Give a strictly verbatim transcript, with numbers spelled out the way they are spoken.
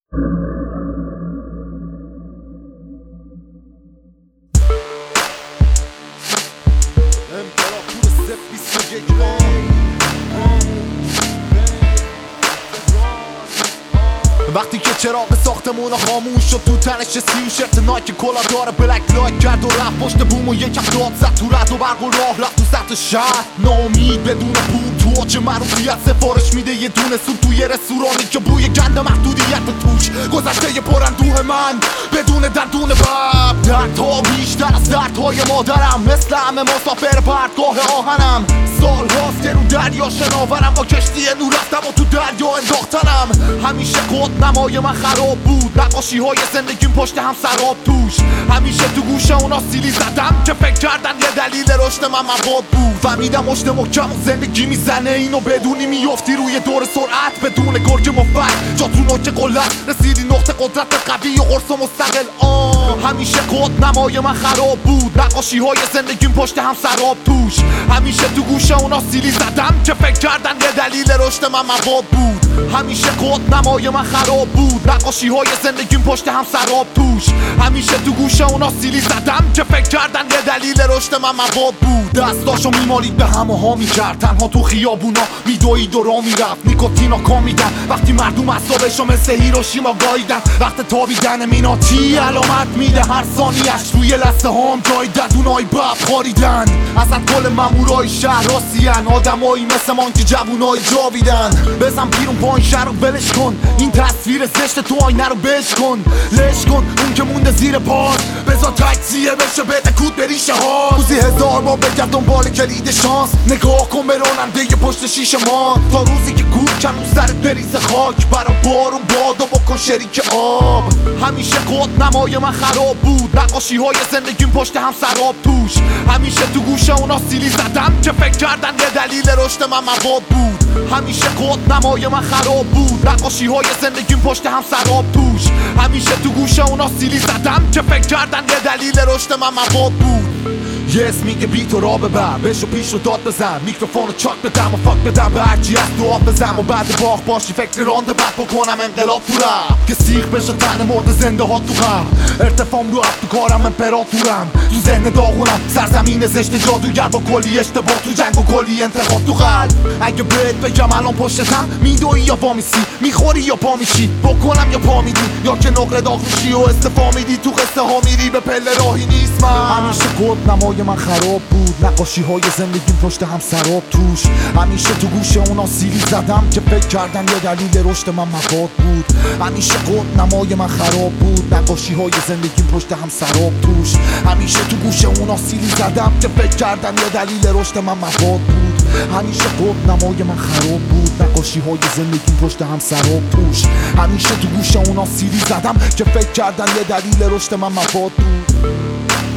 وقتی که چراغ ساختمون خاموش شد تو تنش سیم شرط نایک کلا داره بلک لایک کرد و رفت پشت بوم و یکم داد زد تو رد و برق و راه رفت تو سطح شهر ناامید بدون پول تو آج معروفیت سفارش میده یه دونه سود توی رستورانی که بوی گند محدودیت توش گذشته ی پراندوه من بدون دندون بب دردها بیشتر از دردهای مادرم مثل همه مسافر پرتگاه آهنم سال هاست که رو دریا شناورم با کشتی نور رفتم و تو دریا انداختنم همیشه کد نمای من خراب بود نقاشی های زندگیم پشت هم سراب توش همیشه تو گوشه اونا سیلی زدم که فکر کردن یه دلیل رشد من مواد بود فهمیدم مشت محکم و زندگی میزنه اینو بدونی میافتی روی دور سرعت بدون گرگ مفت جا تو نوک قلت رسیدی نقطه قدرت قوی و قرص مستقل آن همیشه کد نمای من خراب بود نقاشی های زندگیم پشت هم سراب توش همیشه تو گوشه اونا سیلی زدم که فکر کردن یه دلیل رشد من مواد بود همیشه کد نمای من خراب بود نقاشی های زندگیم پشت هم سراب توش همیشه تو گوشه اونا سیلی زدم که فکر کردن یه دلیل رشد من مواد بود دستاشو میمالید به هم و ها میکرد تنها تو خیابونا میدوید و را میرفت نیکوتینا کامیدن وقتی مردم اعصابشو مثل هیروشیما گاییدن وقت تابیدن میناتی علامت میده هر ثانیه‌اش روی لثه هام جای ددونای بب خاریدن ازت کل مامورای شهر راسیان آدمایی مثل من که جوونای جاویدن بزن بیرون پایین شهر رو ولش کن این تصویر زشت تو آینه رو بش کن لش کن اون که مونده زیر پاس بذار تکسیه بشه بده کود به ریشه ها روزی هزار بار بگرد دنبال کلید شانس نگاه کن به راننده پشت شیشه ما تا روزی که کوب کنون سرت بریز خاک برا بارون باد و بکن شریک آب همیشه کد نمای من خراب بود نقاشی های زندگیم پشت هم سراب توش همیشه تو گوشه اونا سیلی زدم که فکر کردن یه دلیل رشد من مواد بود همیشه کد نمای من خراب بود نقاشی های زندگیم پشت هم سراب توش همیشه تو گوشه اونا سیلی زدم که فکر کردن یه دلیل رشد من مواد بود یه اسم میگه بی تو را ببر بشو پیش رو داد بزن میکروفون رو چاک بدم و فاک بدم به هرچی از تو آب بزن و بعد باخ باشی فکر رانده بد بکنم انقلاب تو رفت که سیخ بشه تن مرد زنده ها تو غم ارتفام رو افت تو کارم امپراتورم تو ذهن داغونم سرزمین زشت جادوگر با کلی اشتباه تو جنگ و کلی انتخاب تو قلب اگه بهت بگم الان پشتتم میدوی یا پا میسی میخوری یا پا میشی بکنم یا پا میدی یا که نقره داغ میشی و استفا میدی تو قصه ها میری به پله راهی نیست من همیشه کد نمای من خراب بود نقاشی های زندگیم پشت هم سراب توش همیشه تو گوشه اونا سیلی زدم که فکر کردن یه دلیل رشد من مواد بود همیشه کد نمای من خراب بود نقاشی های زندگیم پشت هم سراب توش همیشه تو گوشه اونا سیلی زدم که فکر کردن یه دلیل رشد من مواد بود همیشه کد نمای من خراب بود نقاشی های زندگیم پشت هم سراب توش همیشه تو گوشه اونا سیلی زدم که فکر کردن یه دلیل رشد من مواد بود